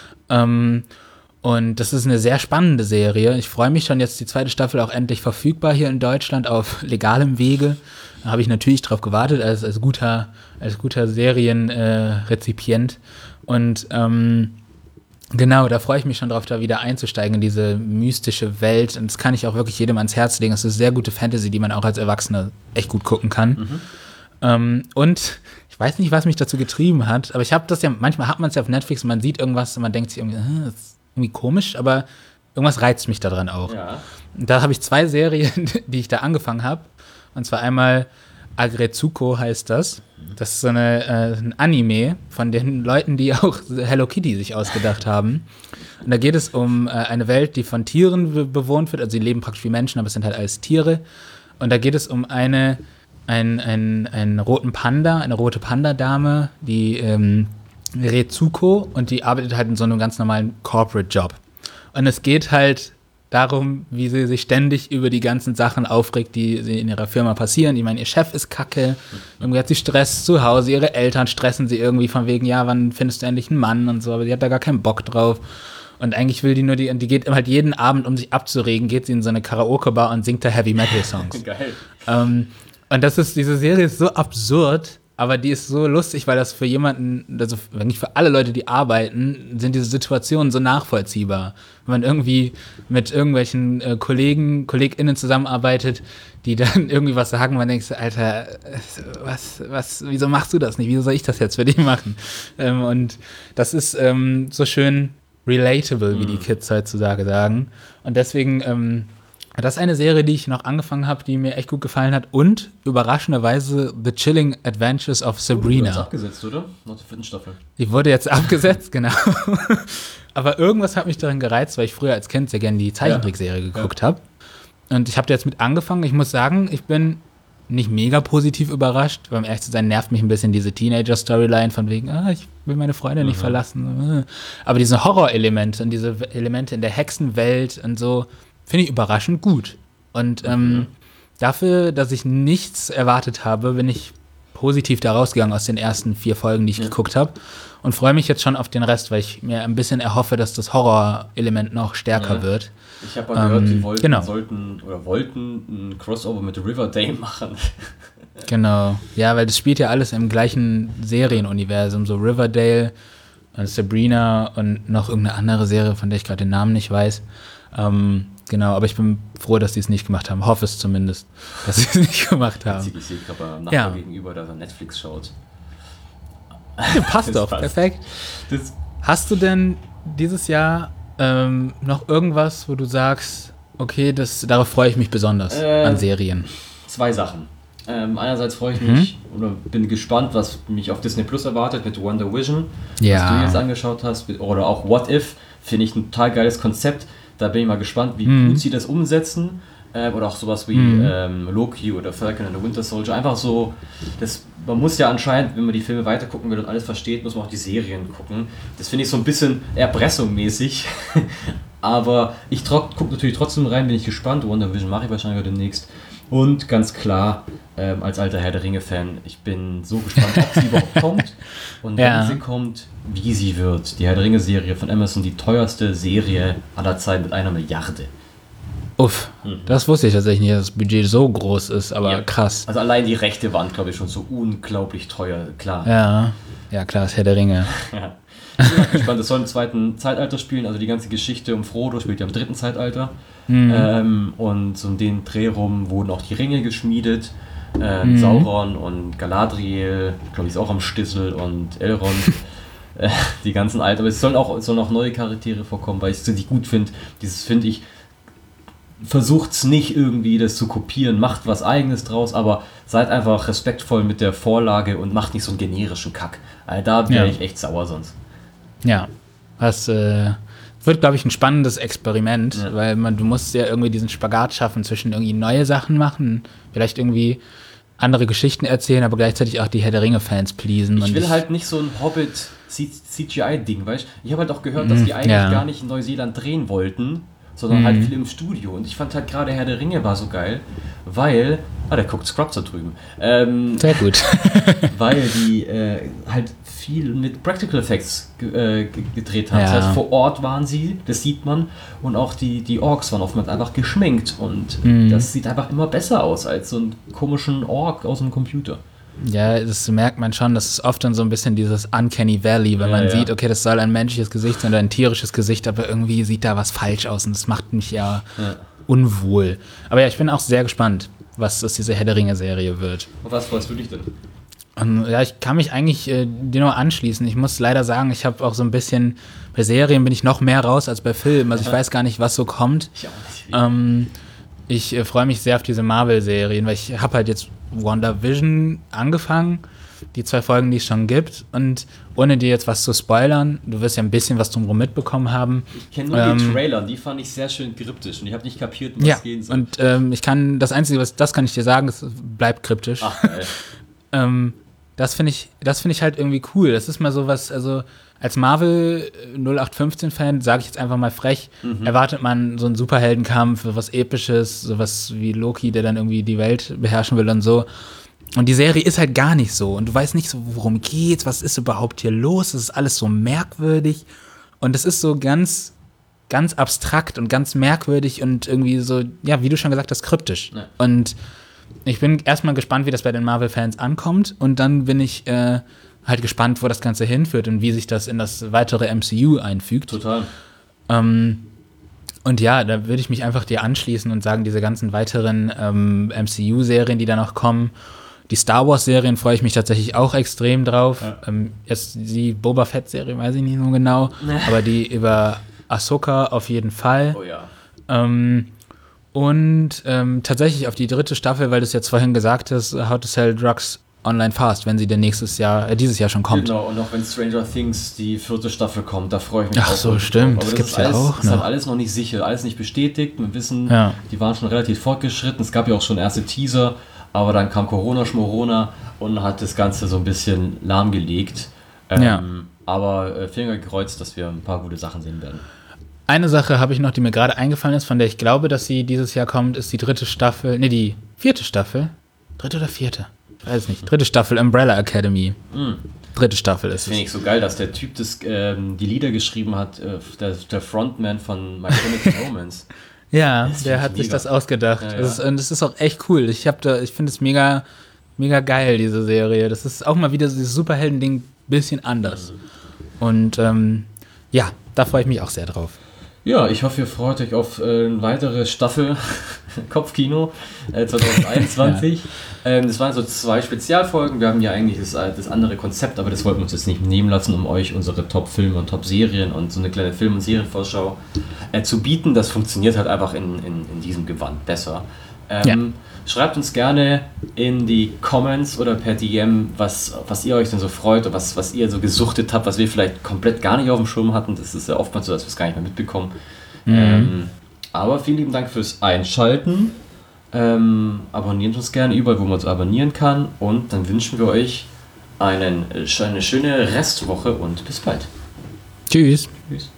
S2: Ähm, und das ist eine sehr spannende Serie. Ich freue mich schon, jetzt die zweite Staffel auch endlich verfügbar hier in Deutschland auf legalem Wege. Da habe ich natürlich drauf gewartet, als, als guter, als guter Serienrezipient. Äh, und ähm, genau, da freue ich mich schon drauf, da wieder einzusteigen in diese mystische Welt. Und das kann ich auch wirklich jedem ans Herz legen. Es ist sehr gute Fantasy, die man auch als Erwachsener echt gut gucken kann. Mhm. Ähm, und ich weiß nicht, was mich dazu getrieben hat, aber ich habe das ja, manchmal hat man es ja auf Netflix und man sieht irgendwas und man denkt sich irgendwie, äh, das ist irgendwie komisch, aber irgendwas reizt mich daran auch. Ja. Und da habe ich zwei Serien, die ich da angefangen habe. Und zwar einmal Agretsuko heißt das. Das ist so eine, äh, ein Anime von den Leuten, die auch Hello Kitty sich ausgedacht haben. Und da geht es um äh, eine Welt, die von Tieren be- bewohnt wird. Also sie leben praktisch wie Menschen, aber es sind halt alles Tiere. Und da geht es um eine, ein, ein, einen roten Panda, eine rote Panda-Dame, die ähm, Retsuko, und die arbeitet halt in so einem ganz normalen Corporate-Job. Und es geht halt darum, wie sie sich ständig über die ganzen Sachen aufregt, die sie in ihrer Firma passieren. Ich meine, ihr Chef ist kacke, irgendwie hat sie Stress zu Hause, ihre Eltern stressen sie irgendwie von wegen, ja, wann findest du endlich einen Mann und so, aber sie hat da gar keinen Bock drauf. Und eigentlich will die nur die, und die geht halt jeden Abend, um sich abzuregen, geht sie in so eine Karaoke-Bar und singt da Heavy-Metal-Songs. Geil. Ähm, und das ist, diese Serie ist so absurd, aber die ist so lustig, weil das für jemanden, also eigentlich für alle Leute, die arbeiten, sind diese Situationen so nachvollziehbar. Wenn man irgendwie mit irgendwelchen äh, Kollegen, KollegInnen zusammenarbeitet, die dann irgendwie was sagen, man denkt, Alter, was, was, wieso machst du das nicht? Wieso soll ich das jetzt für dich machen? Ähm, und das ist ähm, so schön relatable, wie die Kids heutzutage sagen. Und deswegen, ähm, das ist eine Serie, die ich noch angefangen habe, die mir echt gut gefallen hat. Und überraschenderweise The Chilling Adventures of Sabrina. Die wurde jetzt
S1: abgesetzt, oder? Nach der vierten Staffel.
S2: Die wurde jetzt abgesetzt, genau. Aber irgendwas hat mich darin gereizt, weil ich früher als Kind sehr gerne die Zeichentrickserie ja. geguckt ja. habe. Und ich habe da jetzt mit angefangen. Ich muss sagen, ich bin nicht mega positiv überrascht, weil um ehrlich zu sein, nervt mich ein bisschen diese Teenager-Storyline von wegen, ah, ich will meine Freunde nicht mhm. verlassen. Aber diese Horrorelemente und diese Elemente in der Hexenwelt und so, finde ich überraschend gut. Und ähm, mhm. dafür, dass ich nichts erwartet habe, bin ich positiv da rausgegangen aus den ersten vier Folgen, die ich ja. geguckt habe. Und freue mich jetzt schon auf den Rest, weil ich mir ein bisschen erhoffe, dass das Horrorelement noch stärker ja. wird.
S1: Ich habe mal gehört, ähm, sie wollten, genau. sollten oder wollten ein Crossover mit Riverdale machen.
S2: Genau. Ja, weil das spielt ja alles im gleichen Serienuniversum. So Riverdale, Sabrina und noch irgendeine andere Serie, von der ich gerade den Namen nicht weiß. Ähm, genau, aber ich bin froh, dass die es nicht gemacht haben. Hoffe es zumindest, dass sie es nicht gemacht haben.
S1: Ich sehe gerade am Nachbar ja. gegenüber, dass er Netflix schaut.
S2: Ja, passt doch, passt. Perfekt. Das Hast du denn dieses Jahr ähm, noch irgendwas, wo du sagst, okay, das, darauf freue ich mich besonders äh, an Serien?
S1: Zwei Sachen. Ähm, einerseits freue ich mich mhm. oder bin gespannt, was mich auf Disney Plus erwartet mit Wonder Vision,
S2: ja.
S1: was du jetzt angeschaut hast, oder auch What If, finde ich ein total geiles Konzept. Da bin ich mal gespannt, wie mhm. gut sie das umsetzen. Äh, oder auch sowas wie mhm. ähm, Loki oder Falcon and the Winter Soldier. Einfach so, das, man muss ja anscheinend, wenn man die Filme weiter gucken will und alles versteht, muss man auch die Serien gucken. Das finde ich so ein bisschen Erpressung-mäßig. Aber ich gucke natürlich trotzdem rein, bin ich gespannt. Wonder Vision mache ich wahrscheinlich demnächst. Und ganz klar, ähm, als alter Herr der Ringe-Fan, ich bin so gespannt, ob sie überhaupt kommt. Und wenn ja. sie kommt, wie sie wird. Die Herr der Ringe-Serie von Amazon, die teuerste Serie aller Zeiten mit einer Milliarde.
S2: Uff, mhm. das wusste ich tatsächlich nicht, dass das Budget so groß ist, aber ja. krass.
S1: Also allein die Rechte waren, glaube ich, schon so unglaublich teuer, klar.
S2: Ja, ja klar, ist Herr der Ringe.
S1: Ja. Ich bin gespannt, das soll im zweiten Zeitalter spielen, also die ganze Geschichte um Frodo spielt ja im dritten Zeitalter. Mhm. Ähm, und so um den Dreh rum wurden auch die Ringe geschmiedet. Ähm, mhm. Sauron und Galadriel, glaube ich, ist auch am Stissel und Elrond. äh, die ganzen alten, aber es sollen auch, es sollen auch neue Charaktere vorkommen, weil ich es ziemlich gut finde. Dieses finde ich, versucht's nicht irgendwie das zu kopieren, macht was Eigenes draus, aber seid einfach respektvoll mit der Vorlage und macht nicht so einen generischen Kack. Also da wäre ja. ich echt sauer sonst.
S2: Ja, das äh, wird, glaube ich, ein spannendes Experiment, ja. weil man, du musst ja irgendwie diesen Spagat schaffen zwischen irgendwie neue Sachen machen, vielleicht irgendwie andere Geschichten erzählen, aber gleichzeitig auch die Herr der Ringe-Fans pleasen.
S1: Ich will ich halt nicht so ein Hobbit-C G I-Ding, weißt du? Ich habe halt auch gehört, dass die eigentlich ja. gar nicht in Neuseeland drehen wollten sondern
S2: Mhm.
S1: halt viel im Studio. Und ich fand halt gerade Herr der Ringe war so geil, weil, ah, der guckt Scrubs da drüben, ähm,
S2: Sehr gut.
S1: weil die äh, halt viel mit Practical Effects ge- äh, ge- gedreht haben.
S2: Ja.
S1: Das heißt, vor Ort waren sie, das sieht man, und auch die, die Orks waren oftmals einfach geschminkt und
S2: Mhm.
S1: das sieht einfach immer besser aus als so einen komischen Ork aus dem Computer.
S2: Ja, das merkt man schon, das ist oft dann so ein bisschen dieses Uncanny Valley, wenn
S1: Ja,
S2: man
S1: ja.
S2: sieht, okay, das soll ein menschliches Gesicht sein oder ein tierisches Gesicht, aber irgendwie sieht da was falsch aus und das macht mich ja,
S1: Ja.
S2: unwohl. Aber ja, ich bin auch sehr gespannt, was aus dieser Herr der Ringe-Serie wird.
S1: Und was freust du dich denn?
S2: Und ja, ich kann mich eigentlich äh, dir nur anschließen. Ich muss leider sagen, ich habe auch so ein bisschen, bei Serien bin ich noch mehr raus als bei Filmen. Also ich weiß gar nicht, was so kommt.
S1: Ich auch nicht.
S2: Ähm, ich äh, freue mich sehr auf diese Marvel-Serien, weil ich habe halt jetzt WandaVision angefangen, die zwei Folgen, die es schon gibt. Und ohne dir jetzt was zu spoilern, du wirst ja ein bisschen was drumherum mitbekommen haben.
S1: Ich kenne nur
S2: Ähm,
S1: die Trailer, die fand ich sehr schön kryptisch und ich habe nicht kapiert, um was
S2: Ja,
S1: gehen soll.
S2: und ähm, ich kann, das Einzige, was das kann ich dir sagen, es bleibt kryptisch.
S1: Ach, geil.
S2: Ähm, das finde ich, das finde ich halt irgendwie cool. Das ist mal sowas, also als Marvel null acht fünfzehn Fan, sage ich jetzt einfach mal frech,
S1: Mhm.
S2: erwartet man so einen Superheldenkampf, so was Episches, sowas wie Loki, der dann irgendwie die Welt beherrschen will und so. Und die Serie ist halt gar nicht so. Und du weißt nicht so, worum geht's, was ist überhaupt hier los? Es ist alles so merkwürdig. Und es ist so ganz, ganz abstrakt und ganz merkwürdig und irgendwie so, ja, wie du schon gesagt hast, kryptisch.
S1: Ja.
S2: Und ich bin erstmal gespannt, wie das bei den Marvel-Fans ankommt. Und dann bin ich äh, halt gespannt, wo das Ganze hinführt und wie sich das in das weitere M C U einfügt.
S1: Total.
S2: Ähm, und ja, da würde ich mich einfach dir anschließen und sagen, diese ganzen weiteren ähm, M C U-Serien, die da noch kommen, die Star Wars-Serien freue ich mich tatsächlich auch extrem drauf.
S1: Ja.
S2: Ähm, jetzt die Boba Fett-Serie weiß ich nicht so genau,
S1: Nee.
S2: aber die über Ahsoka auf jeden Fall.
S1: Oh ja.
S2: Ähm, und ähm, tatsächlich auf die dritte Staffel, weil du es jetzt vorhin gesagt hast, How to Sell Drugs Online Fast, wenn sie denn nächstes Jahr, äh, dieses Jahr schon kommt.
S1: Genau, und auch wenn Stranger Things die vierte Staffel kommt, da freue ich mich
S2: Ach
S1: auch
S2: so,
S1: wirklich
S2: stimmt,
S1: drauf.
S2: das
S1: Aber
S2: gibt's
S1: ist
S2: ja
S1: alles,
S2: auch
S1: ist halt
S2: noch.
S1: alles noch nicht sicher, alles nicht bestätigt. Wir wissen,
S2: Ja.
S1: die waren schon relativ fortgeschritten. Es gab ja auch schon erste Teaser, aber dann kam Corona, Schmorona und hat das Ganze so ein bisschen lahmgelegt. Ähm,
S2: Ja.
S1: Aber äh, Finger gekreuzt, dass wir ein paar gute Sachen sehen werden.
S2: Eine Sache habe ich noch, die mir gerade eingefallen ist, von der ich glaube, dass sie dieses Jahr kommt, ist die dritte Staffel, nee, die vierte Staffel. Dritte oder vierte? Ich weiß nicht. Dritte Staffel Umbrella Academy.
S1: Mhm.
S2: Dritte Staffel ist
S1: Finde
S2: es.
S1: ich so geil, dass der Typ das, ähm, die Lieder geschrieben hat, äh, der, der Frontman von My Chemical Romance.
S2: Ja,
S1: Das
S2: der
S1: finde
S2: hat
S1: ich
S2: sich
S1: mega.
S2: das ausgedacht.
S1: Ja, ja.
S2: Das ist, und das ist auch echt cool. Ich habe da, ich finde es mega, mega geil, diese Serie. Das ist auch mal wieder dieses Superhelden-Ding ein bisschen anders. Und ähm, ja, da freue ich mich auch sehr drauf.
S1: Ja, ich hoffe, ihr freut euch auf äh, eine weitere Staffel Kopfkino äh, zwanzig einundzwanzig. ähm, das waren so zwei Spezialfolgen. Wir haben ja eigentlich das, äh, das andere Konzept, aber das wollten wir uns jetzt nicht nehmen lassen, um euch unsere Top-Filme und Top-Serien und so eine kleine Film- und Serienvorschau äh, zu bieten. Das funktioniert halt einfach in, in, in diesem Gewand besser. Ähm,
S2: Ja.
S1: Schreibt uns gerne in die Comments oder per D M, was, was ihr euch denn so freut oder was, was ihr so gesuchtet habt, was wir vielleicht komplett gar nicht auf dem Schirm hatten. Das ist ja oftmals so, dass wir es gar nicht mehr mitbekommen.
S2: Mhm.
S1: Ähm, aber vielen lieben Dank fürs Einschalten. Ähm, abonniert uns gerne überall, wo man uns abonnieren kann. Und dann wünschen wir euch einen, eine schöne Restwoche und bis bald.
S2: Tschüss.
S1: Tschüss.